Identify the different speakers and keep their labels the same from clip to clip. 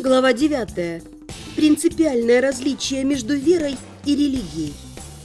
Speaker 1: Глава 9. Принципиальное различие между верой и религией.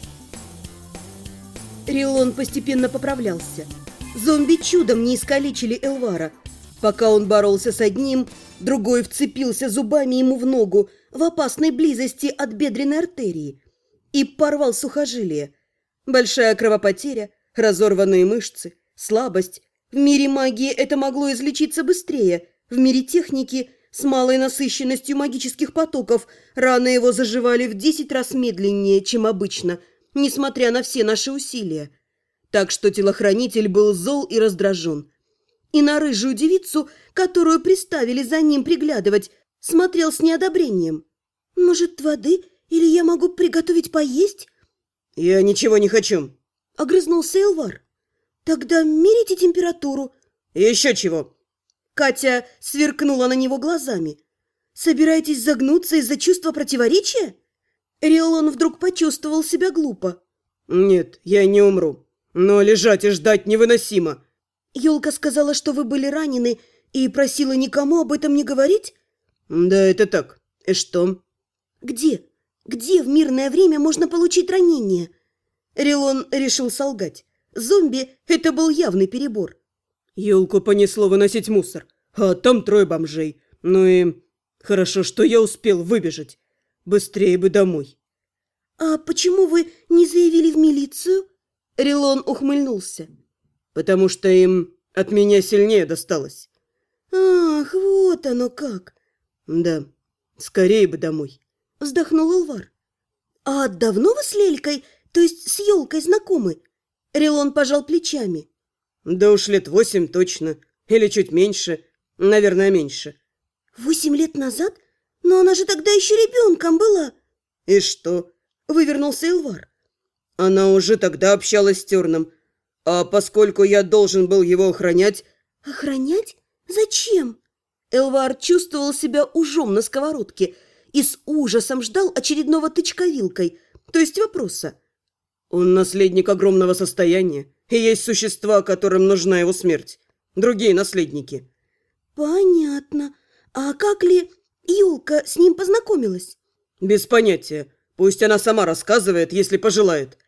Speaker 1: Рилон постепенно поправлялся. Зомби чудом не искалечили Элвара. Пока он боролся с одним, другой вцепился зубами ему в ногу в опасной близости от бедренной артерии и порвал сухожилие. Большая кровопотеря, разорванные мышцы, слабость. В мире магии это могло излечиться быстрее, в мире техники – с малой насыщенностью магических потоков раны его заживали в 10 раз медленнее, чем обычно, несмотря на все наши усилия. Так что телохранитель был зол и раздражен. И на рыжую девицу, которую приставили за ним приглядывать, смотрел с неодобрением. «Может, воды? Или я могу приготовить поесть?»
Speaker 2: «Я ничего не хочу»,
Speaker 1: — огрызнулся Элвар. «Тогда мерите температуру».
Speaker 2: «Еще чего?»
Speaker 1: Катя сверкнула на него глазами. «Собираетесь загнуться из-за чувства противоречия?» Рилон вдруг почувствовал себя глупо.
Speaker 2: «Нет, я не умру. Но лежать и ждать невыносимо».
Speaker 1: «Ёлка сказала, что вы были ранены и просила никому об этом не говорить?»
Speaker 2: «Да, это так. И что?»
Speaker 1: «Где? Где в мирное время можно получить ранение?» Рилон решил солгать. Зомби – это был явный перебор.
Speaker 2: Ёлку понесло выносить мусор, а там 3 бомжей. Ну и хорошо, что я успел выбежать. Быстрее бы домой.
Speaker 1: «А почему вы не заявили в милицию?» Рилон ухмыльнулся.
Speaker 2: «Потому что им от меня сильнее досталось».
Speaker 1: «Ах, вот оно как!»
Speaker 2: «Да, скорее бы домой»,
Speaker 1: — вздохнул Элвар. «А давно вы с Лелькой, то есть с Ёлкой, знакомы?» Рилон пожал плечами.
Speaker 2: «Да уж лет 8 точно. Или чуть меньше. Наверное, меньше».
Speaker 1: 8 лет назад? Но она же тогда еще ребенком была».
Speaker 2: «И что?»
Speaker 1: — вывернулся Элвар.
Speaker 2: «Она уже тогда общалась с Терном. А поскольку я должен был его охранять...»
Speaker 1: «Охранять? Зачем?» Элвар чувствовал себя ужом на сковородке и с ужасом ждал очередного тычка вилкой, то есть вопроса.
Speaker 2: «Он наследник огромного состояния, и есть существа, которым нужна его смерть. Другие наследники».
Speaker 1: «Понятно. А как ли Ёлка с ним познакомилась?»
Speaker 2: «Без понятия. Пусть она сама рассказывает, если пожелает».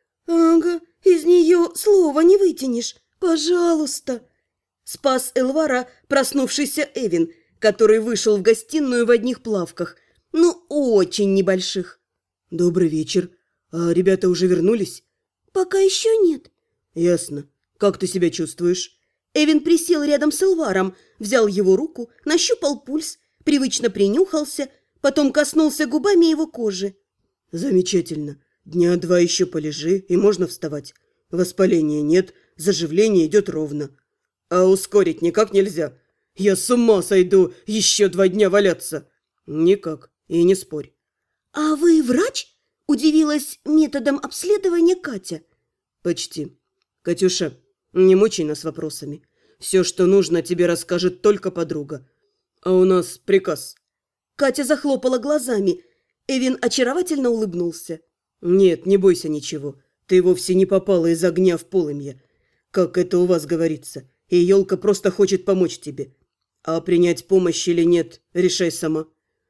Speaker 1: «Ага, из нее слова не вытянешь. Пожалуйста!» Спас Элвара проснувшийся Эвин, который вышел в гостиную в одних плавках, ну, очень небольших.
Speaker 2: «Добрый вечер. А ребята уже вернулись?»
Speaker 1: «Пока еще нет».
Speaker 2: «Ясно. Как ты себя чувствуешь?»
Speaker 1: Эвин присел рядом с Элваром, взял его руку, нащупал пульс, привычно принюхался, потом коснулся губами его кожи.
Speaker 2: «Замечательно. Дня 2 еще полежи, и можно вставать. Воспаления нет, заживление идет ровно. А ускорить никак нельзя. Я с ума сойду еще 2 дня валяться». «Никак. И не спорь».
Speaker 1: «А вы врач?» – удивилась методом обследования Катя.
Speaker 2: «Почти. Катюша, не мучай нас вопросами. Все, что нужно, тебе расскажет только подруга. А у нас приказ».
Speaker 1: Катя захлопала глазами. Эвин очаровательно улыбнулся.
Speaker 2: «Нет, не бойся ничего. Ты вовсе не попала из огня в полымья. Как это у вас говорится. И Ёлка просто хочет помочь тебе. А принять помощь или нет, решай сама».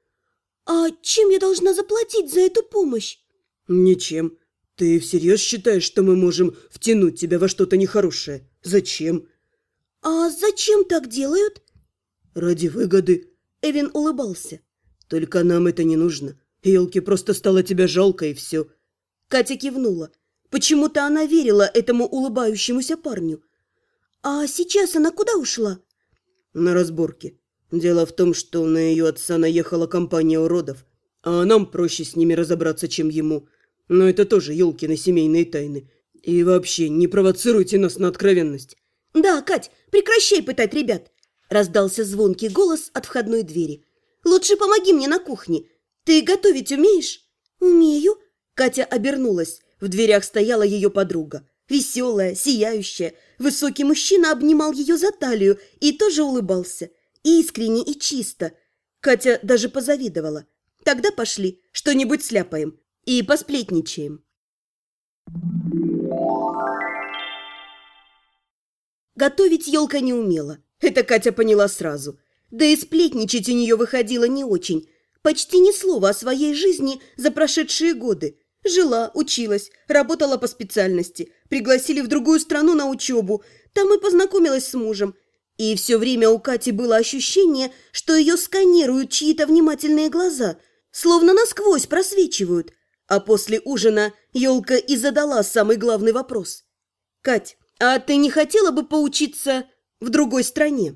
Speaker 1: «А чем я должна заплатить за эту помощь?»
Speaker 2: «Ничем. Ты всерьез считаешь, что мы можем втянуть тебя во что-то нехорошее? Зачем?»
Speaker 1: «А зачем так делают?»
Speaker 2: «Ради выгоды».
Speaker 1: Эвин улыбался.
Speaker 2: «Только нам это не нужно. Ёлке просто стало тебя жалко, и все».
Speaker 1: Катя кивнула. Почему-то она верила этому улыбающемуся парню. «А сейчас она куда ушла?»
Speaker 2: «На разборке. Дело в том, что на ее отца наехала компания уродов, а нам проще с ними разобраться, чем ему. Но это тоже Ёлкины семейные тайны. И вообще, не провоцируйте нас на откровенность».
Speaker 1: «Да, Кать, прекращай пытать ребят!» Раздался звонкий голос от входной двери. «Лучше помоги мне на кухне. Ты готовить умеешь?» «Умею». Катя обернулась. В дверях стояла ее подруга. Веселая, сияющая. Высокий мужчина обнимал ее за талию и тоже улыбался. Искренне и чисто. Катя даже позавидовала. «Тогда пошли, что-нибудь сляпаем и посплетничаем». Готовить Ёлка не умела. Это Катя поняла сразу. Да и сплетничать у нее выходило не очень. Почти ни слова о своей жизни за прошедшие годы. Жила, училась, работала по специальности. Пригласили в другую страну на учебу. Там и познакомилась с мужем. И все время у Кати было ощущение, что ее сканируют чьи-то внимательные глаза, словно насквозь просвечивают. А после ужина елка и задала самый главный вопрос. «Кать, а ты не хотела бы поучиться в другой стране?»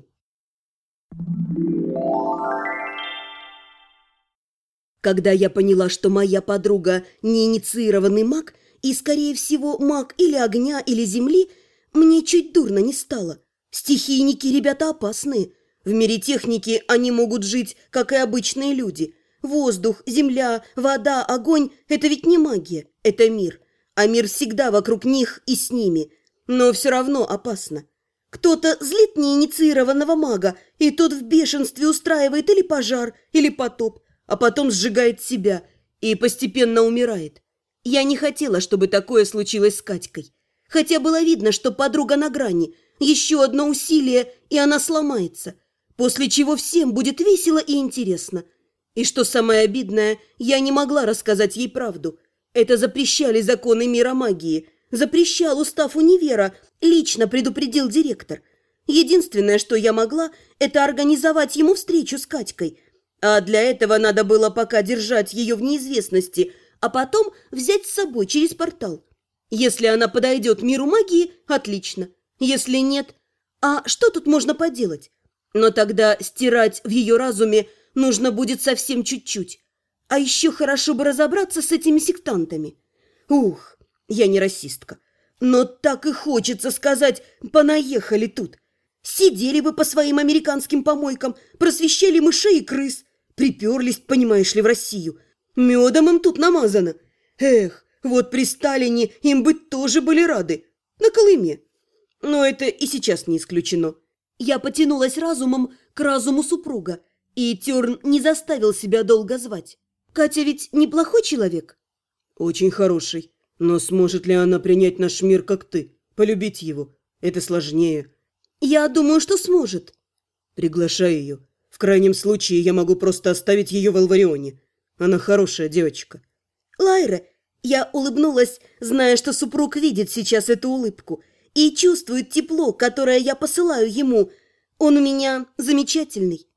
Speaker 1: Когда я поняла, что моя подруга не инициированный маг, и, скорее всего, маг или огня, или земли, мне чуть дурно не стало. Стихийники ребята опасные. В мире техники они могут жить, как и обычные люди. Воздух, земля, вода, огонь – это ведь не магия, это мир. А мир всегда вокруг них и с ними. Но все равно опасно. Кто-то злит неинициированного мага, и тот в бешенстве устраивает или пожар, или потоп, а потом сжигает себя и постепенно умирает. Я не хотела, чтобы такое случилось с Катькой. Хотя было видно, что подруга на грани. Еще одно усилие, и она сломается. После чего всем будет весело и интересно. И что самое обидное, я не могла рассказать ей правду. Это запрещали законы мира магии. Запрещал устав универа, лично предупредил директор. Единственное, что я могла, это организовать ему встречу с Катькой. А для этого надо было пока держать ее в неизвестности, а потом взять с собой через портал. Если она подойдет миру магии, отлично. Если нет, а что тут можно поделать? Но тогда стирать в ее разуме нужно будет совсем чуть-чуть. А еще хорошо бы разобраться с этими сектантами. Ух, я не расистка. Но так и хочется сказать: понаехали тут. Сидели бы по своим американским помойкам, просвещали мышей и крыс. Приперлись, понимаешь ли, в Россию. Медом им тут намазано. Эх, вот при Сталине им бы тоже были рады. На Колыме. Но это и сейчас не исключено. Я потянулась разумом к разуму супруга, и Терн не заставил себя долго звать. Катя ведь неплохой человек?
Speaker 2: Очень хороший. Но сможет ли она принять наш мир, как ты? Полюбить его? Это сложнее.
Speaker 1: Я думаю, что сможет.
Speaker 2: Приглашай ее. В крайнем случае я могу просто оставить ее в Алварионе. Она хорошая девочка.
Speaker 1: Лайра, я улыбнулась, зная, что супруг видит сейчас эту улыбку и чувствует тепло, которое я посылаю ему. Он у меня замечательный.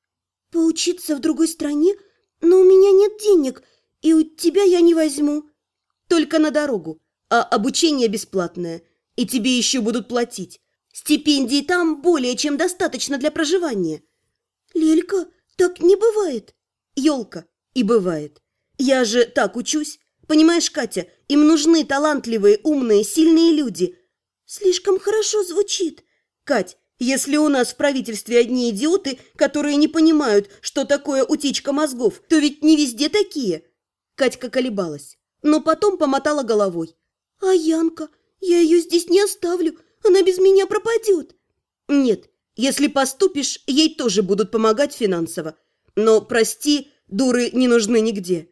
Speaker 1: Поучиться в другой стране? Но у меня нет денег, и у тебя я не возьму. Только на дорогу, а обучение бесплатное, и тебе еще будут платить. Стипендий там более чем достаточно для проживания. Лелька, так не бывает. Елка, и бывает. Я же так учусь. Понимаешь, Катя, им нужны талантливые, умные, сильные люди. Слишком хорошо звучит. Кать, если у нас в правительстве одни идиоты, которые не понимают, что такое утечка мозгов, то ведь не везде такие. Катька колебалась, но потом помотала головой. А Янка, я ее здесь не оставлю, она без меня пропадет. Нет, если поступишь, ей тоже будут помогать финансово. Но, прости, дуры не нужны нигде.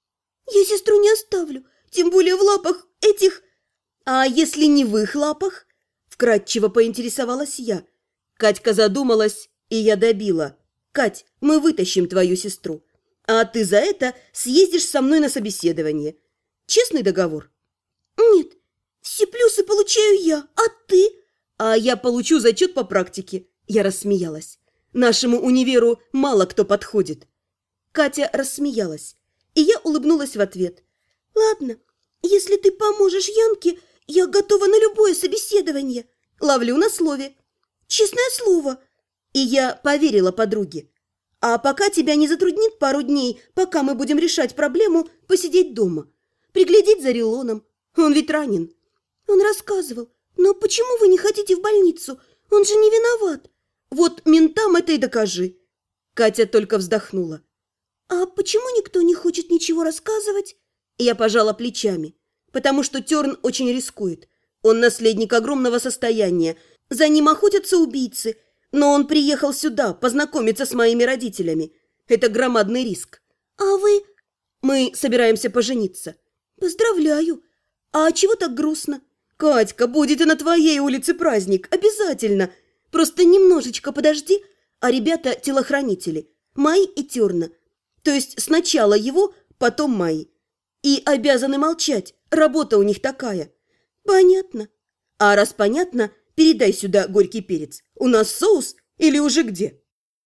Speaker 1: Я сестру не оставлю, тем более в лапах этих... А если не в их лапах? Вкратчиво поинтересовалась я. Катька задумалась, и я добила. Кать, мы вытащим твою сестру. А ты за это съездишь со мной на собеседование. Честный договор? Нет, все плюсы получаю я, а ты? А я получу зачет по практике. Я рассмеялась. Нашему универу мало кто подходит. Катя рассмеялась, и я улыбнулась в ответ. Ладно, если ты поможешь Янке, я готова на любое собеседование. Ловлю на слове. Честное слово. И я поверила подруге. А пока тебя не затруднит пару дней, пока мы будем решать проблему, посидеть дома. Приглядеть за Рилоном. Он ведь ранен. Он рассказывал. Но почему вы не хотите в больницу? Он же не виноват. Вот ментам это и докажи. Катя только вздохнула. А почему никто не хочет ничего рассказывать? Я пожала плечами. Потому что Терн очень рискует. Он наследник огромного состояния. За ним охотятся убийцы. Но он приехал сюда познакомиться с моими родителями. Это громадный риск. А вы? Мы собираемся пожениться. Поздравляю. А чего так грустно? Катька, будет и на твоей улице праздник. Обязательно. Просто немножечко подожди, а ребята – телохранители. Май и Терна. То есть сначала его, потом Май. И обязаны молчать, работа у них такая. Понятно. А раз понятно, передай сюда горький перец. У нас соус или уже где?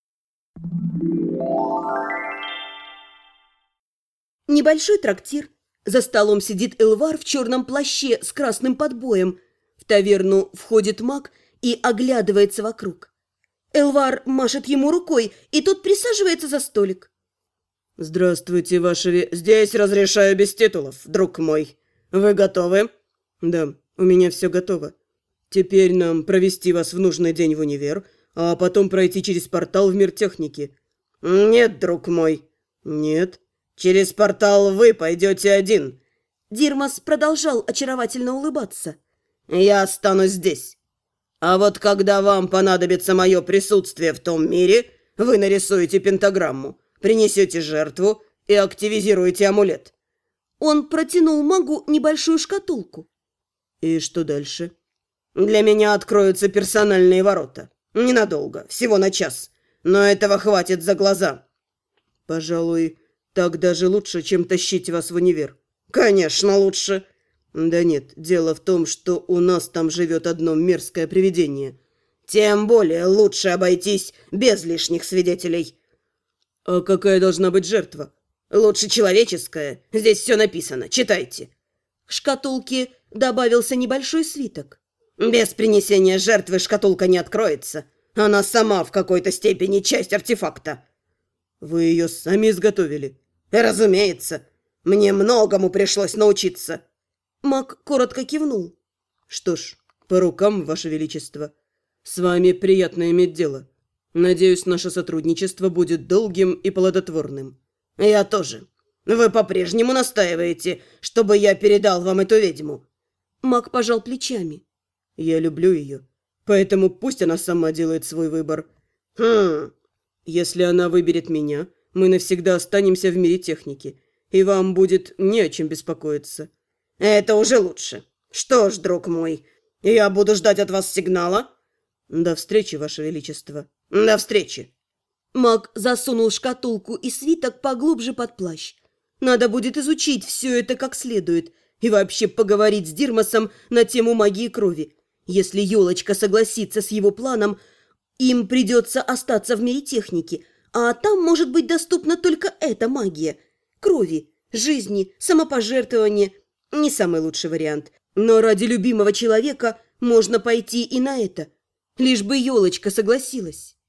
Speaker 1: Небольшой трактир. За столом сидит Элвар в черном плаще с красным подбоем. В таверну входит маг и оглядывается вокруг. Элвар машет ему рукой, и тот присаживается за столик.
Speaker 2: «Здравствуйте, Здесь разрешаю без титулов, друг мой. Вы готовы?» «Да, у меня все готово. Теперь нам провести вас в нужный день в универ, а потом пройти через портал в мир техники». «Нет, друг мой». «Нет». «Через портал вы пойдете один».
Speaker 1: Дирмас продолжал очаровательно улыбаться.
Speaker 2: «Я останусь здесь. А вот когда вам понадобится мое присутствие в том мире, вы нарисуете пентаграмму, принесете жертву и активизируете амулет».
Speaker 1: Он протянул магу небольшую шкатулку.
Speaker 2: «И что дальше?» «Для меня откроются персональные ворота. Ненадолго, всего на час. Но этого хватит за глаза». «Пожалуй, так даже лучше, чем тащить вас в универ». «Конечно, лучше». «Да нет, дело в том, что у нас там живет одно мерзкое привидение». «Тем более лучше обойтись без лишних свидетелей». «А какая должна быть жертва?» «Лучше человеческая. Здесь все написано. Читайте».
Speaker 1: К шкатулке добавился небольшой свиток.
Speaker 2: «Без принесения жертвы шкатулка не откроется. Она сама в какой-то степени часть артефакта». «Вы ее сами изготовили?» «Разумеется. Мне многому пришлось научиться».
Speaker 1: Маг коротко кивнул.
Speaker 2: «Что ж, по рукам, Ваше Величество. С вами приятно иметь дело. Надеюсь, наше сотрудничество будет долгим и плодотворным». «Я тоже. Вы по-прежнему настаиваете, чтобы я передал вам эту ведьму?»
Speaker 1: Маг пожал плечами.
Speaker 2: «Я люблю ее, поэтому пусть она сама делает свой выбор». «Если она выберет меня, мы навсегда останемся в мире техники, и вам будет не о чем беспокоиться». «Это уже лучше. Что ж, друг мой, я буду ждать от вас сигнала». «До встречи, Ваше Величество». «До встречи».
Speaker 1: Маг засунул шкатулку и свиток поглубже под плащ. Надо будет изучить все это как следует и вообще поговорить с Дирмасом на тему магии крови. Если елочка согласится с его планом, им придется остаться в мире техники, а там может быть доступна только эта магия. Крови, жизни, самопожертвования – не самый лучший вариант. Но ради любимого человека можно пойти и на это. Лишь бы елочка согласилась.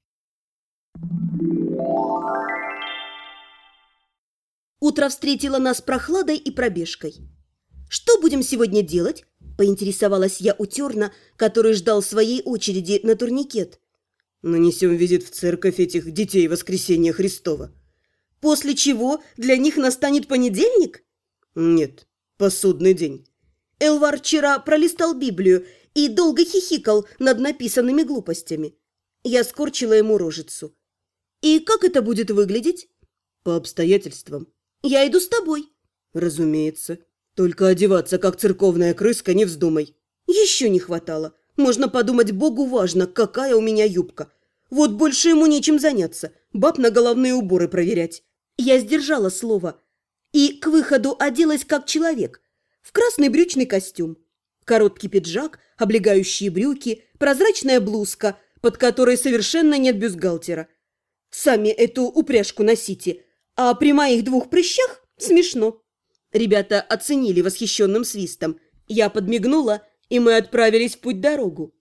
Speaker 1: Утро встретило нас прохладой и пробежкой. «Что будем сегодня делать?» – поинтересовалась я у Терна, который ждал своей очереди на турникет.
Speaker 2: «Нанесем визит в церковь этих детей Воскресения Христова».
Speaker 1: «После чего для них настанет понедельник?»
Speaker 2: «Нет, посудный день».
Speaker 1: Элвар вчера пролистал Библию и долго хихикал над написанными глупостями. Я скорчила ему рожицу. «И как это будет выглядеть?»
Speaker 2: «По обстоятельствам».
Speaker 1: «Я иду с тобой».
Speaker 2: «Разумеется. Только одеваться, как церковная крыска, не вздумай».
Speaker 1: «Еще не хватало. Можно подумать, Богу важно, какая у меня юбка. Вот больше ему нечем заняться, баб на головные уборы проверять». Я сдержала слово и к выходу оделась как человек. В красный брючный костюм. Короткий пиджак, облегающие брюки, прозрачная блузка, под которой совершенно нет бюстгальтера. Сами эту упряжку носите, а при моих 2 прыщах смешно. Ребята оценили восхищенным свистом. Я подмигнула, и мы отправились в путь-дорогу.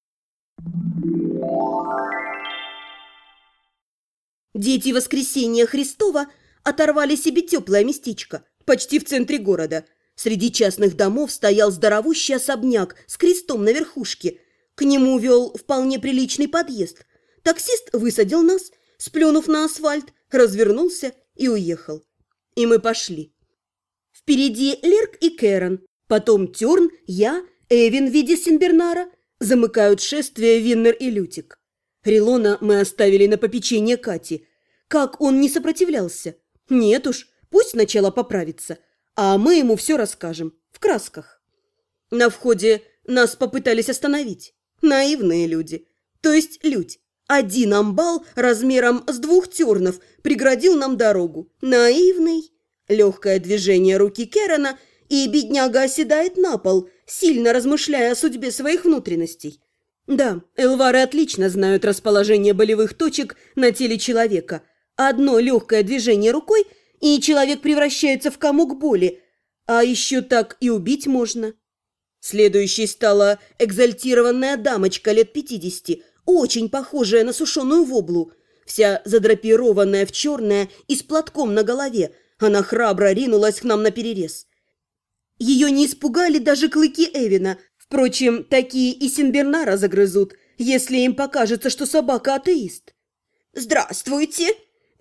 Speaker 1: Дети Воскресения Христова оторвали себе теплое местечко, почти в центре города. Среди частных домов стоял здоровущий особняк с крестом на верхушке. К нему вел вполне приличный подъезд. Таксист высадил нас, сплюнув на асфальт, развернулся и уехал. И мы пошли. Впереди Лерк и Кэрон, потом Терн, я, Эвин в виде Синбернара. Замыкают шествие Виннер и Лютик. Рилона мы оставили на попечение Кати. Как он не сопротивлялся? Нет уж, пусть сначала поправится, а мы ему все расскажем, в красках. На входе нас попытались остановить. Наивные люди. То есть Людь. Один амбал размером с 2 тернов преградил нам дорогу. Наивный. Легкое движение руки Керана, и бедняга оседает на пол, сильно размышляя о судьбе своих внутренностей. Да, эльвары отлично знают расположение болевых точек на теле человека. Одно легкое движение рукой, и человек превращается в комок боли. А еще так и убить можно. Следующей стала экзальтированная дамочка лет 50, очень похожая на сушеную воблу, вся задрапированная в черное и с платком на голове. Она храбро ринулась к нам наперерез. Ее не испугали даже клыки Эвина. Впрочем, такие и Синбернара загрызут, если им покажется, что собака атеист.
Speaker 3: «Здравствуйте!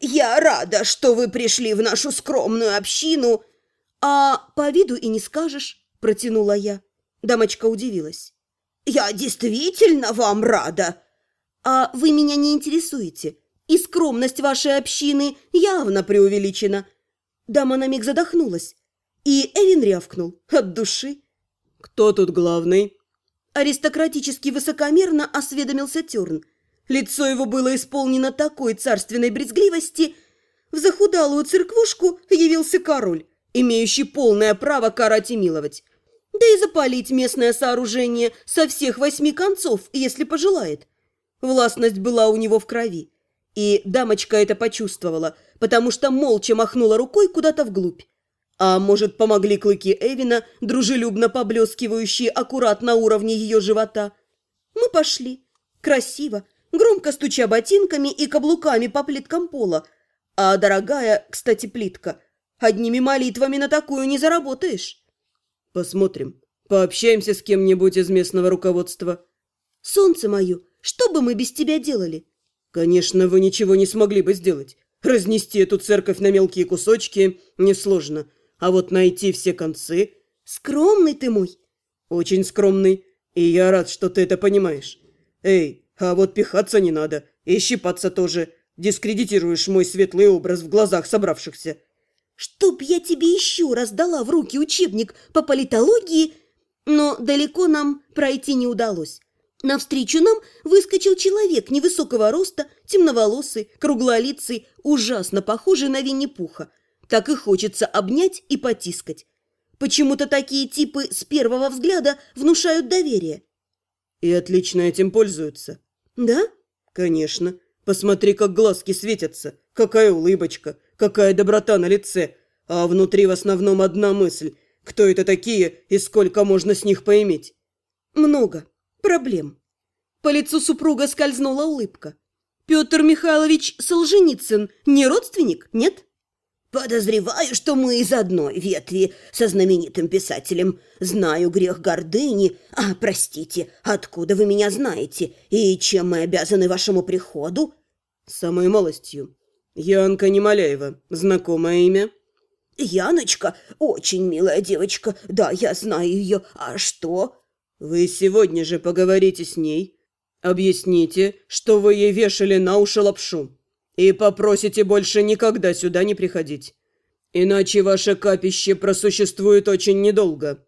Speaker 3: Я рада, что вы пришли в нашу скромную общину!»
Speaker 1: «А по виду и не скажешь», – протянула я. Дамочка удивилась.
Speaker 3: «Я действительно вам рада!»
Speaker 1: «А вы меня не интересуете, и скромность вашей общины явно преувеличена». Дама на миг задохнулась, и Эвин рявкнул от души.
Speaker 2: «Кто тут главный?»
Speaker 1: Аристократически высокомерно осведомился Терн. Лицо его было исполнено такой царственной брезгливости. В захудалую церквушку явился король, имеющий полное право карать и миловать. Да и запалить местное сооружение со всех 8 концов, если пожелает. Властность была у него в крови. И дамочка это почувствовала, потому что молча махнула рукой куда-то вглубь. А может, помогли клыки Эвина, дружелюбно поблескивающие аккурат на уровне ее живота. Мы пошли. Красиво, громко стуча ботинками и каблуками по плиткам пола. А дорогая, кстати, плитка, одними молитвами на такую не заработаешь.
Speaker 2: «Посмотрим. Пообщаемся с кем-нибудь из местного руководства».
Speaker 1: «Солнце мое, что бы мы без тебя делали?»
Speaker 2: «Конечно, вы ничего не смогли бы сделать. Разнести эту церковь на мелкие кусочки несложно. А вот найти все концы...»
Speaker 1: «Скромный ты мой».
Speaker 2: «Очень скромный. И я рад, что ты это понимаешь. Эй, а вот пихаться не надо. И щипаться тоже. Дискредитируешь мой светлый образ в глазах собравшихся».
Speaker 1: «Чтоб я тебе еще раз дала в руки учебник по политологии...» Но далеко нам пройти не удалось. Навстречу нам выскочил человек невысокого роста, темноволосый, круглолицый, ужасно похожий на Винни-Пуха. Так и хочется обнять и потискать. Почему-то такие типы с первого взгляда внушают доверие.
Speaker 2: «И отлично этим пользуются».
Speaker 1: «Да?»
Speaker 2: «Конечно. Посмотри, как глазки светятся. Какая улыбочка, какая доброта на лице. А внутри в основном одна мысль. Кто это такие и сколько можно с них поиметь?»
Speaker 1: «Много проблем». По лицу супруга скользнула улыбка. «Петр Михайлович Солженицын не родственник, нет?»
Speaker 3: «Подозреваю, что мы из одной ветви со знаменитым писателем. Знаю грех гордыни. Простите, откуда вы меня знаете? И чем мы обязаны вашему приходу?»
Speaker 2: «Самой малостью. Янка Немоляева. Знакомое имя?»
Speaker 3: «Яночка? Очень милая девочка. Да, я знаю ее. А что?»
Speaker 2: «Вы сегодня же поговорите с ней. Объясните, что вы ей вешали на уши лапшу. И попросите больше никогда сюда не приходить. Иначе ваше капище просуществует очень недолго».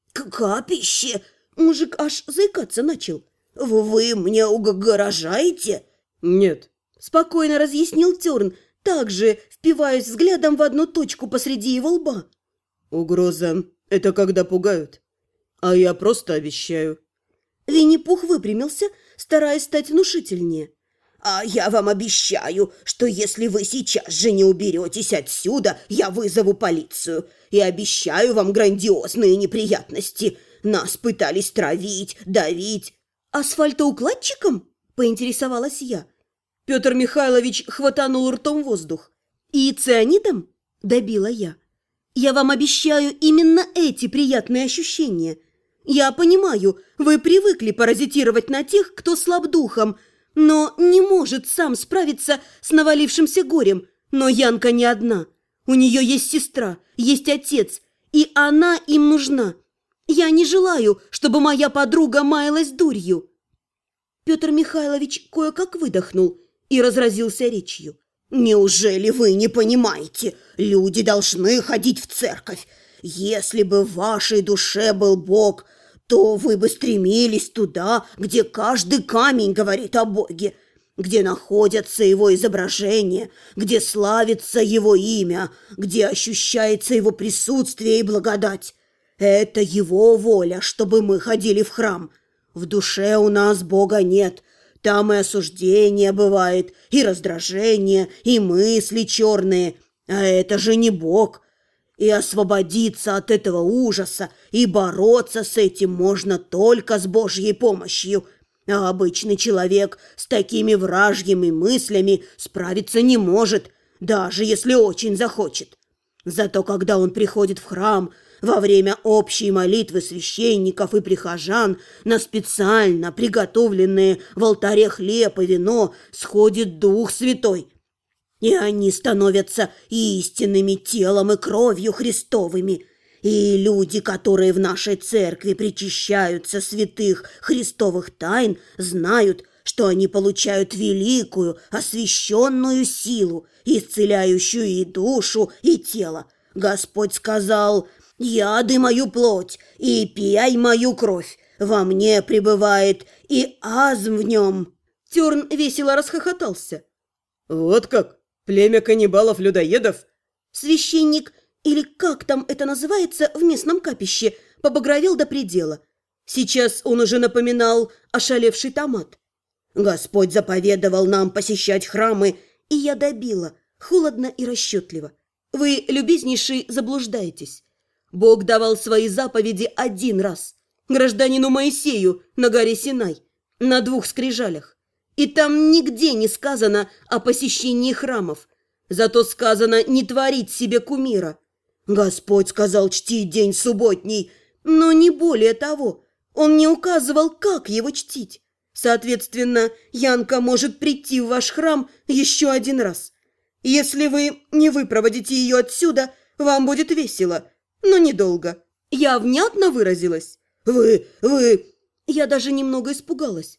Speaker 3: «Капище?»
Speaker 1: Мужик аж заикаться начал.
Speaker 3: «Вы мне угрожаете?»
Speaker 2: «Нет».
Speaker 1: Спокойно разъяснил Терн, также впиваясь взглядом в одну точку посреди его лба.
Speaker 2: «Угроза – это когда пугают. А я просто обещаю».
Speaker 1: Винни-Пух выпрямился, стараясь стать внушительнее.
Speaker 3: «А я вам обещаю, что если вы сейчас же не уберетесь отсюда, я вызову полицию. И обещаю вам грандиозные неприятности. Нас пытались травить, давить».
Speaker 1: «Асфальтоукладчиком?» – поинтересовалась я. Петр Михайлович хватанул ртом воздух. «И цианидом?» – добила я. «Я вам обещаю именно эти приятные ощущения. Я понимаю, вы привыкли паразитировать на тех, кто слаб духом, но не может сам справиться с навалившимся горем. Но Янка не одна. У нее есть сестра, есть отец, и она им нужна. Я не желаю, чтобы моя подруга маялась дурью». Петр Михайлович кое-как выдохнул и разразился речью.
Speaker 3: «Неужели вы не понимаете? Люди должны ходить в церковь. Если бы в вашей душе был Бог, то вы бы стремились туда, где каждый камень говорит о Боге. где находятся его изображения, где славится его имя, где ощущается его присутствие и благодать. Это его воля, чтобы мы ходили в храм. В душе у нас Бога нет. Там и осуждение бывает, и раздражение, и мысли черные. А это же не Бог. И освободиться от этого ужаса и бороться с этим можно только с Божьей помощью. А обычный человек с такими вражьими мыслями справиться не может, даже если очень захочет. Зато когда он приходит в храм во время общей молитвы священников и прихожан, на специально приготовленные в алтаре хлеб и вино сходит Дух Святой, и они становятся истинными телом и кровью Христовыми. И люди, которые в нашей церкви причащаются святых христовых тайн, знают, что они получают великую освященную силу, исцеляющую и душу, и тело. Господь сказал: «Яды мою плоть и пей мою кровь, во мне пребывает и азм в нем».
Speaker 1: Терн весело расхохотался.
Speaker 2: Вот как? Племя каннибалов-людоедов?
Speaker 1: Священник, или как там это называется в местном капище, побагровел до предела. Сейчас он уже напоминал ошалевший томат.
Speaker 3: Господь заповедовал нам посещать храмы,
Speaker 1: и я добила, холодно и расчетливо. Вы, любезнейший, заблуждаетесь. Бог давал свои заповеди один раз. Гражданину Моисею на горе Синай, на 2 скрижалях. И там нигде не сказано о посещении храмов. Зато сказано не творить себе кумира.
Speaker 3: Господь сказал чтить день субботний,
Speaker 1: но не более того. Он не указывал, как его чтить. Соответственно, Янка может прийти в ваш храм еще один раз. Если вы не выпроводите ее отсюда, вам будет весело, но недолго. Я внятно выразилась?
Speaker 3: Вы...
Speaker 1: Я даже немного испугалась.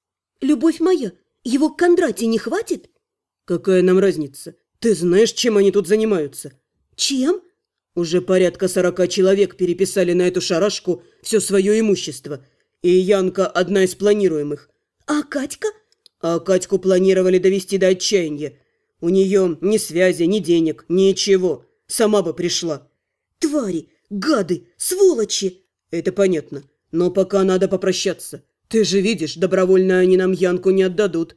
Speaker 1: Любовь моя, его к Кондрате не хватит?
Speaker 2: Какая нам разница? Ты знаешь, чем они тут занимаются?
Speaker 1: Чем?
Speaker 2: Уже порядка 40 человек переписали на эту шарашку все свое имущество. И Янка одна из планируемых.
Speaker 1: А Катька?
Speaker 2: А Катьку планировали довести до отчаяния. У нее ни связи, ни денег, ничего. Сама бы пришла.
Speaker 1: Твари, гады, сволочи!
Speaker 2: Это понятно. Но пока надо попрощаться. Ты же видишь, добровольно они нам Янку не отдадут.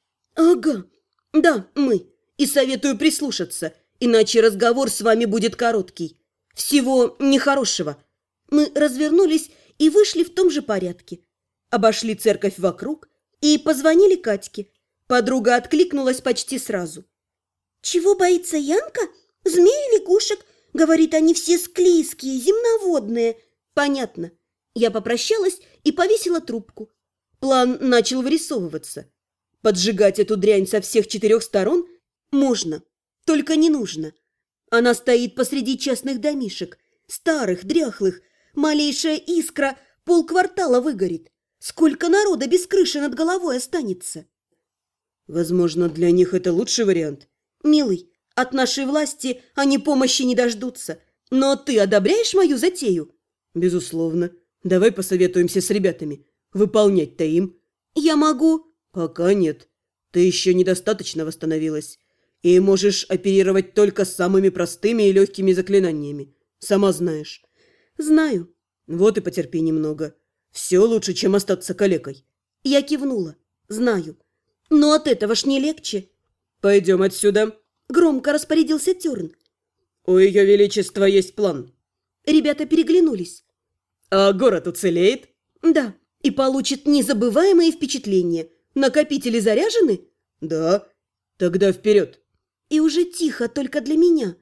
Speaker 1: Ага. Да, мы. И советую прислушаться, иначе разговор с вами будет короткий. Всего нехорошего. Мы развернулись и вышли в том же порядке. Обошли церковь вокруг и позвонили Катьке. Подруга откликнулась почти сразу. «Чего боится Янка? Змей и лягушек. Говорит, они все склизкие, земноводные». «Понятно». Я попрощалась и повесила трубку. План начал вырисовываться. Поджигать эту дрянь со всех 4 сторон можно, только не нужно. Она стоит посреди частных домишек, старых, дряхлых. Малейшая искра полквартала выгорит. Сколько народа без крыши над головой останется?
Speaker 2: Возможно, для них это лучший вариант.
Speaker 1: Милый, от нашей власти они помощи не дождутся. Но ты одобряешь мою затею?
Speaker 2: Безусловно. Давай посоветуемся с ребятами. Выполнять-то им.
Speaker 1: Я могу.
Speaker 2: Пока нет. Ты еще недостаточно восстановилась. И можешь оперировать только самыми простыми и легкими заклинаниями. Сама знаешь.
Speaker 1: Знаю.
Speaker 2: Вот и потерпи немного. Все лучше, чем остаться калекой.
Speaker 1: Я кивнула. Знаю. Но от этого ж не легче.
Speaker 2: Пойдем отсюда.
Speaker 1: Громко распорядился Терн.
Speaker 2: У Ее Величества есть план.
Speaker 1: Ребята переглянулись.
Speaker 2: А город уцелеет?
Speaker 1: Да, и получит незабываемые впечатления. Накопители заряжены?
Speaker 2: Да. Тогда вперед.
Speaker 1: И уже тихо, только для меня.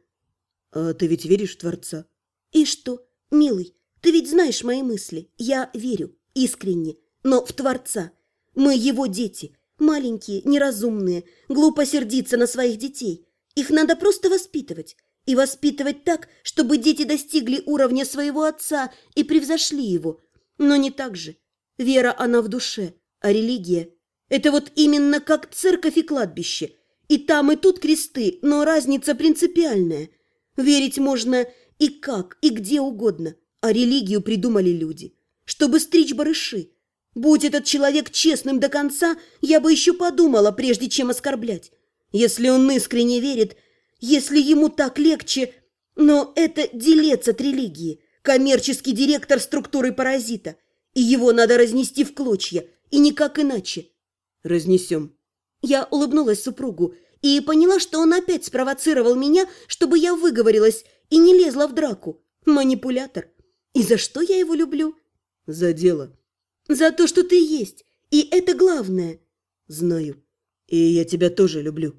Speaker 2: А ты ведь веришь в Творца?
Speaker 1: И что, милый, ты ведь знаешь мои мысли. Я верю, искренне, но в Творца. Мы его дети, маленькие, неразумные, глупо сердиться на своих детей. Их надо просто воспитывать. И воспитывать так, чтобы дети достигли уровня своего отца и превзошли его. Но не так же. Вера, она в душе, а религия – это вот именно как церковь и кладбище. И там, и тут кресты, но разница принципиальная. Верить можно и как, и где угодно, а религию придумали люди, чтобы стричь барыши. Будь этот человек честным до конца, я бы еще подумала, прежде чем оскорблять. Если он искренне верит, если ему так легче... Но это делец от религии, коммерческий директор структуры паразита, и его надо разнести в клочья, и никак иначе.
Speaker 2: Разнесем.
Speaker 1: Я улыбнулась супругу и поняла, что он опять спровоцировал меня, чтобы я выговорилась и не лезла в драку. Манипулятор. И за что я его люблю?
Speaker 2: За дело.
Speaker 1: За то, что ты есть. И это главное.
Speaker 2: Знаю. И я тебя тоже люблю.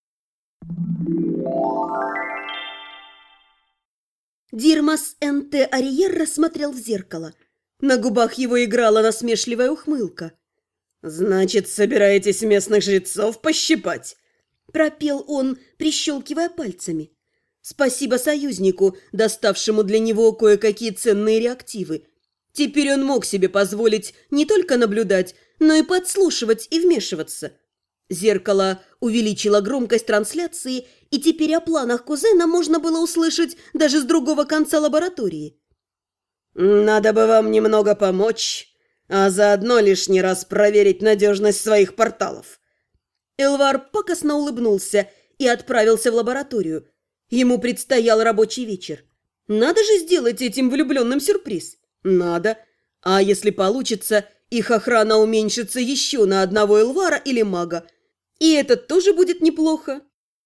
Speaker 1: Дирмас Н.Т. Ариерра смотрел в зеркало. На губах его играла насмешливая ухмылка.
Speaker 2: «Значит, собираетесь местных жрецов пощипать?»
Speaker 1: Пропел он, прищелкивая пальцами. Спасибо союзнику, доставшему для него кое-какие ценные реактивы. Теперь он мог себе позволить не только наблюдать, но и подслушивать и вмешиваться. Зеркало увеличило громкость трансляции, и теперь о планах кузена можно было услышать даже с другого конца лаборатории.
Speaker 2: «Надо бы вам немного помочь, а заодно лишний раз проверить надежность своих порталов».
Speaker 1: Элвар пакостно улыбнулся и отправился в лабораторию. Ему предстоял рабочий вечер. Надо же сделать этим влюбленным сюрприз. Надо. А если получится, их охрана уменьшится еще на одного Элвара или мага. И это тоже будет неплохо.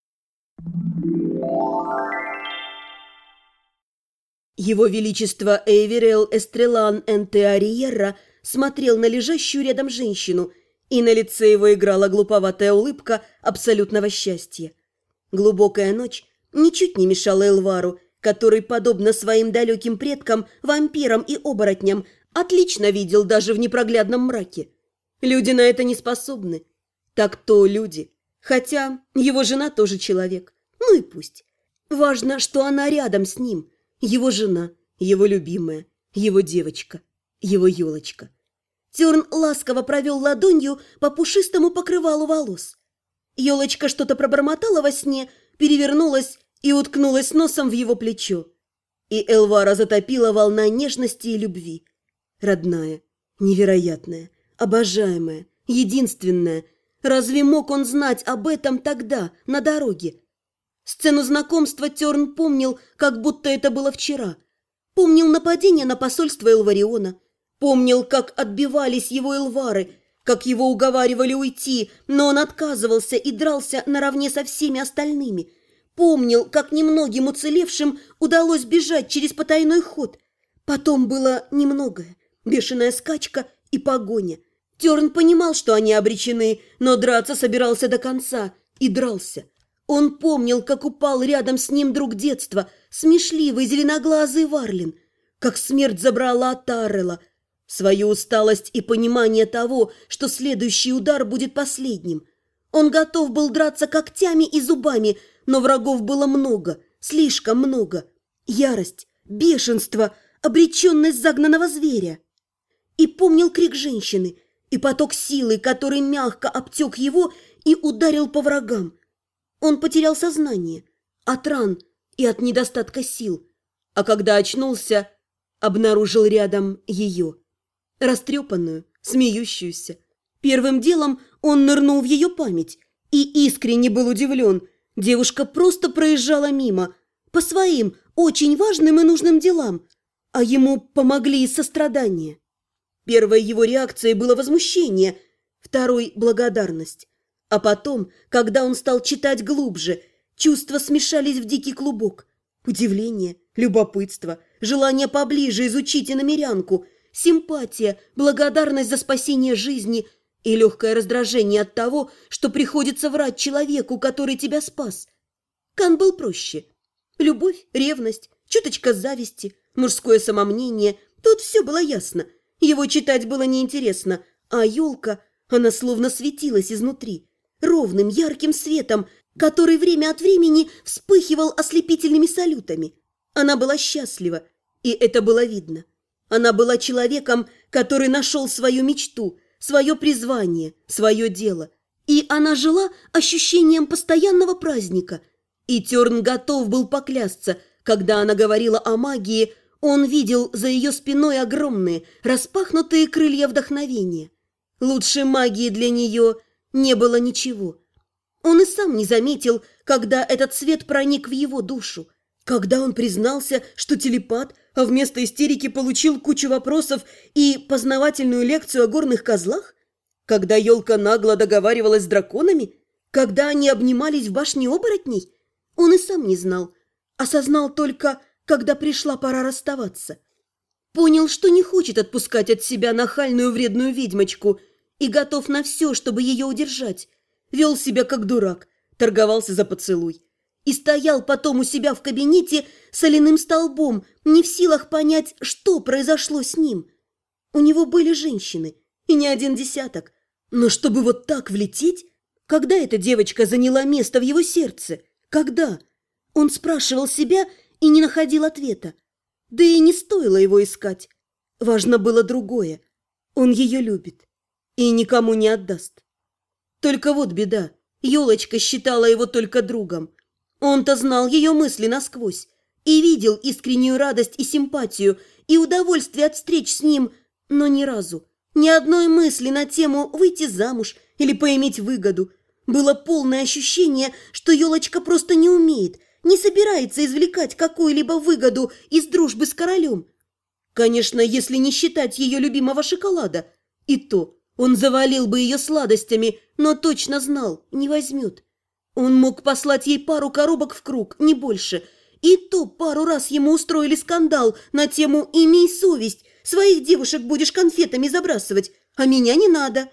Speaker 1: Его Величество Эйверел Эстрелан Н.Т. Ариерра смотрел на лежащую рядом женщину, и на лице его играла глуповатая улыбка абсолютного счастья. Глубокая ночь ничуть не мешала Элвару, который, подобно своим далеким предкам, вампирам и оборотням, отлично видел даже в непроглядном мраке. Люди на это не способны. Так-то люди. Хотя его жена тоже человек. Ну и пусть. Важно, что она рядом с ним. Его жена, его любимая, его девочка, его елочка. Терн ласково провел ладонью по пушистому покрывалу волос. Елочка что-то пробормотала во сне, перевернулась и уткнулась носом в его плечо. И Элвара затопила волна нежности и любви. Родная, невероятная, обожаемая, единственная. Разве мог он знать об этом тогда, на дороге? Сцену знакомства Терн помнил, как будто это было вчера. Помнил нападение на посольство Элвариона. Помнил, как отбивались его Элвары, как его уговаривали уйти, но он отказывался и дрался наравне со всеми остальными. Помнил, как немногим уцелевшим удалось бежать через потайной ход. Потом было немногое, бешеная скачка и погоня. Терн понимал, что они обречены, но драться собирался до конца и дрался. Он помнил, как упал рядом с ним друг детства, смешливый зеленоглазый Варлин, как смерть забрала Таррела, свою усталость и понимание того, что следующий удар будет последним. Он готов был драться когтями и зубами, но врагов было много, слишком много. Ярость, бешенство, обреченность загнанного зверя. И помнил крик женщины, и поток силы, который мягко обтек его и ударил по врагам. Он потерял сознание от ран и от недостатка сил, а когда очнулся, обнаружил рядом ее, растрепанную, смеющуюся. Первым делом он нырнул в ее память и искренне был удивлен. Девушка просто проезжала мимо, по своим очень важным и нужным делам, а ему помогли из сострадания. Первой его реакцией было возмущение, второй – благодарность. А потом, когда он стал читать глубже, чувства смешались в дикий клубок. Удивление, любопытство, желание поближе изучить иномерянку, симпатия, благодарность за спасение жизни и легкое раздражение от того, что приходится врать человеку, который тебя спас. Кан был проще. Любовь, ревность, чуточка зависти, мужское самомнение – тут все было ясно. Его читать было неинтересно, а елка, она словно светилась изнутри, ровным ярким светом, который время от времени вспыхивал ослепительными салютами. Она была счастлива, и это было видно. Она была человеком, который нашел свою мечту, свое призвание, свое дело. И она жила ощущением постоянного праздника. И Терн готов был поклясться, когда она говорила о магии, Он видел за ее спиной огромные, распахнутые крылья вдохновения. Лучше магии для нее не было ничего. Он и сам не заметил, когда этот свет проник в его душу, когда он признался, что телепат, а вместо истерики получил кучу вопросов и познавательную лекцию о горных козлах, когда елка нагло договаривалась с драконами, когда они обнимались в башне оборотней. Он и сам не знал, осознал только, когда пришла пора расставаться. Понял, что не хочет отпускать от себя нахальную вредную ведьмочку и готов на все, чтобы ее удержать. Вел себя как дурак, торговался за поцелуй. И стоял потом у себя в кабинете соляным столбом, не в силах понять, что произошло с ним. У него были женщины, и не один десяток. Но чтобы вот так влететь, когда эта девочка заняла место в его сердце? Когда? Он спрашивал себя и не находил ответа. Да и не стоило его искать. Важно было другое. Он ее любит и никому не отдаст. Только вот беда. Елочка считала его только другом. Он-то знал ее мысли насквозь и видел искреннюю радость и симпатию, и удовольствие от встреч с ним, но ни разу, ни одной мысли на тему выйти замуж или поиметь выгоду. Было полное ощущение, что елочка просто не умеет, не собирается извлекать какую-либо выгоду из дружбы с королем. Конечно, если не считать ее любимого шоколада, и то он завалил бы ее сладостями, но точно знал, не возьмет. Он мог послать ей пару коробок в круг, не больше, и то пару раз ему устроили скандал на тему «Имей совесть, своих девушек будешь конфетами забрасывать, а меня не надо».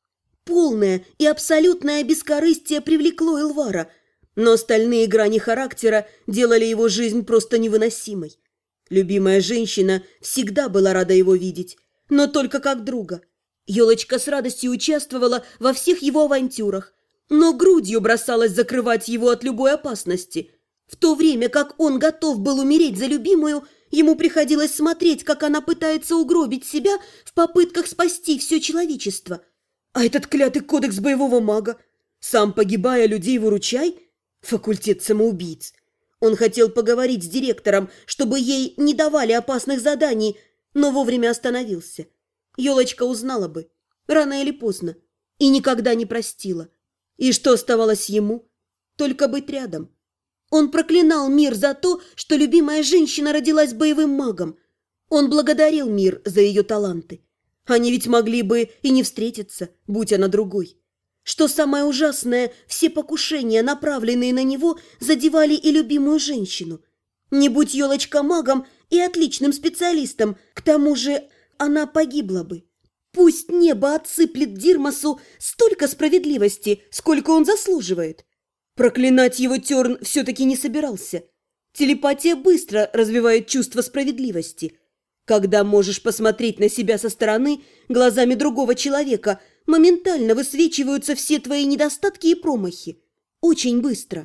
Speaker 1: Полное и абсолютное бескорыстие привлекло Эльвара, но остальные грани характера делали его жизнь просто невыносимой. Любимая женщина всегда была рада его видеть, но только как друга. Елочка с радостью участвовала во всех его авантюрах, но грудью бросалась закрывать его от любой опасности. В то время как он готов был умереть за любимую, ему приходилось смотреть, как она пытается угробить себя в попытках спасти все человечество. А этот клятый кодекс боевого мага, сам погибая, людей выручай, факультет самоубийц. Он хотел поговорить с директором, чтобы ей не давали опасных заданий, но вовремя остановился. Елочка узнала бы, рано или поздно, и никогда не простила. И что оставалось ему? Только быть рядом. Он проклинал мир за то, что любимая женщина родилась боевым магом. Он благодарил мир за ее таланты. Они ведь могли бы и не встретиться, будь она другой. Что самое ужасное, все покушения, направленные на него, задевали и любимую женщину. Не будь елочка магом и отличным специалистом, к тому же она погибла бы. Пусть небо отсыплет Дирмасу столько справедливости, сколько он заслуживает. Проклинать его Терн все-таки не собирался. Телепатия быстро развивает чувство справедливости. Когда можешь посмотреть на себя со стороны, глазами другого человека, моментально высвечиваются все твои недостатки и промахи. Очень быстро.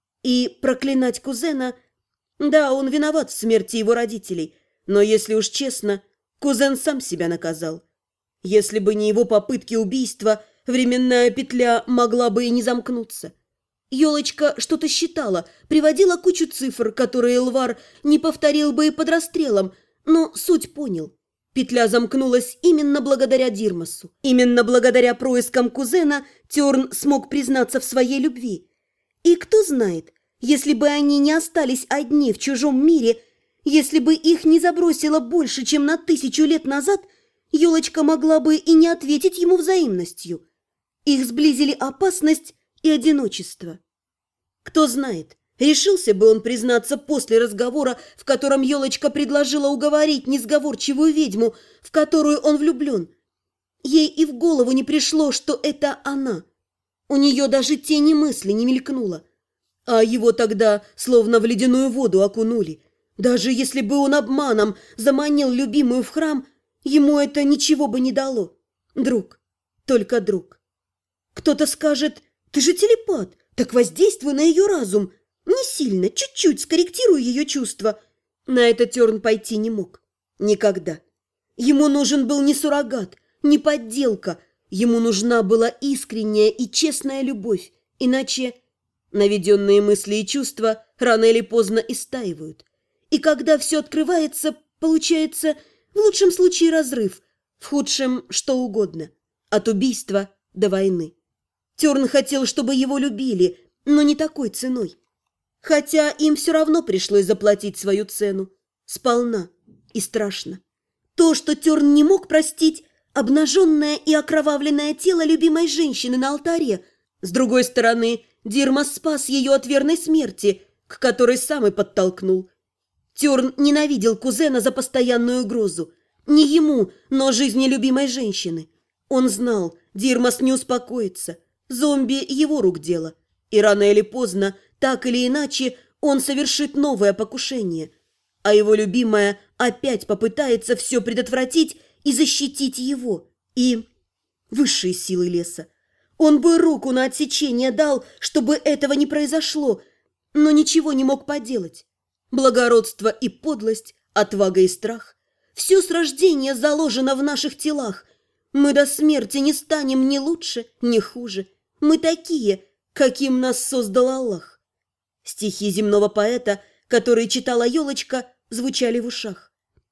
Speaker 1: И проклинать кузена... Да, он виноват в смерти его родителей, но, если уж честно, кузен сам себя наказал. Если бы не его попытки убийства, временная петля могла бы и не замкнуться. Елочка что-то считала, приводила кучу цифр, которые Эльвар не повторил бы и под расстрелом, но суть понял. Петля замкнулась именно благодаря Дирмасу. Именно благодаря проискам кузена Терн смог признаться в своей любви. И кто знает, если бы они не остались одни в чужом мире, если бы их не забросило больше, чем на 1000 лет назад, Елочка могла бы и не ответить ему взаимностью. Их сблизили опасность и одиночество. Кто знает, решился бы он признаться после разговора, в котором Елочка предложила уговорить несговорчивую ведьму, в которую он влюблен. Ей и в голову не пришло, что это она. У нее даже тени мысли не мелькнуло. А его тогда словно в ледяную воду окунули. Даже если бы он обманом заманил любимую в храм, ему это ничего бы не дало. Друг, только друг. Кто-то скажет: «Ты же телепат, так воздействуй на ее разум. Не сильно, чуть-чуть скорректируй ее чувства». На это Терн пойти не мог. Никогда. Ему нужен был не суррогат, не подделка. Ему нужна была искренняя и честная любовь. Иначе наведенные мысли и чувства рано или поздно истаивают. И когда все открывается, Получается, в лучшем случае разрыв, в худшем что угодно. От убийства до войны. Терн хотел, чтобы его любили, но не такой ценой. Хотя им все равно пришлось заплатить свою цену. Сполна и страшно. То, что Терн не мог простить, обнаженное и окровавленное тело любимой женщины на алтаре. С другой стороны, Дирмас спас ее от верной смерти, к которой сам и подтолкнул. Терн ненавидел кузена за постоянную угрозу. Не ему, но жизни любимой женщины. Он знал, Дирмас не успокоится. Зомби – его рук дело. И рано или поздно, так или иначе, он совершит новое покушение. А его любимая опять попытается все предотвратить и защитить его. И высшие силы леса. Он бы руку на отсечение дал, чтобы этого не произошло, но ничего не мог поделать. Благородство и подлость, отвага и страх – все с рождения заложено в наших телах. Мы до смерти не станем ни лучше, ни хуже. Мы такие, каким нас создал Аллах. Стихи земного поэта, которые читала елочка, звучали в ушах.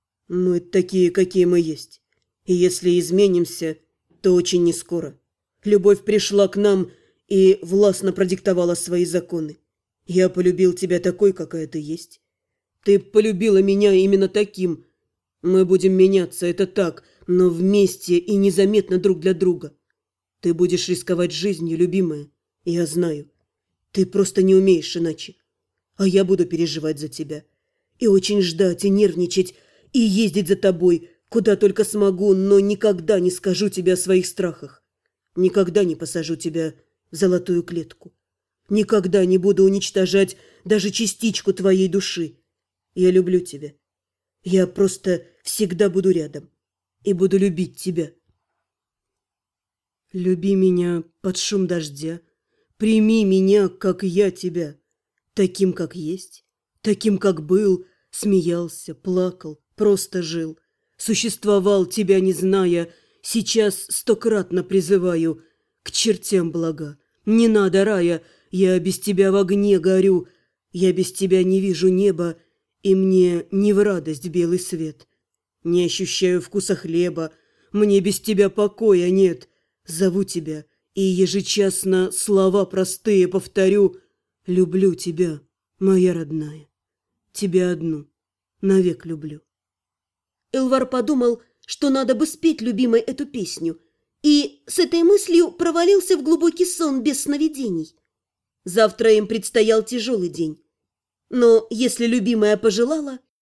Speaker 2: Мы такие, какие мы есть. И если изменимся, то очень нескоро. Любовь пришла к нам и властно продиктовала свои законы. Я полюбил тебя такой, какая ты есть. Ты полюбила меня именно таким. Мы будем меняться, это так, но вместе и незаметно друг для друга. Ты будешь рисковать жизнью, любимая, я знаю. Ты просто не умеешь иначе. А я буду переживать за тебя. И очень ждать, и нервничать, и ездить за тобой, куда только смогу, но никогда не скажу тебе о своих страхах. Никогда не посажу тебя в золотую клетку. Никогда не буду уничтожать даже частичку твоей души. Я люблю тебя. Я просто всегда буду рядом и буду любить тебя. Люби меня под шум дождя. Прими меня, как я тебя. Таким, как есть, таким, как был, смеялся, плакал, просто жил. Существовал, тебя не зная, сейчас стократно призываю. К чертям блага, не надо рая, я без тебя в огне горю. Я без тебя не вижу неба, и мне не в радость белый свет. Не ощущаю вкуса хлеба, мне без тебя покоя нет. Зову тебя, и ежечасно слова простые повторю. Люблю тебя, моя родная, тебя одну, навек люблю.
Speaker 1: Элвар подумал, что надо бы спеть любимой эту песню, и с этой мыслью провалился в глубокий сон без сновидений. Завтра им предстоял тяжелый день. Но если любимая пожелала,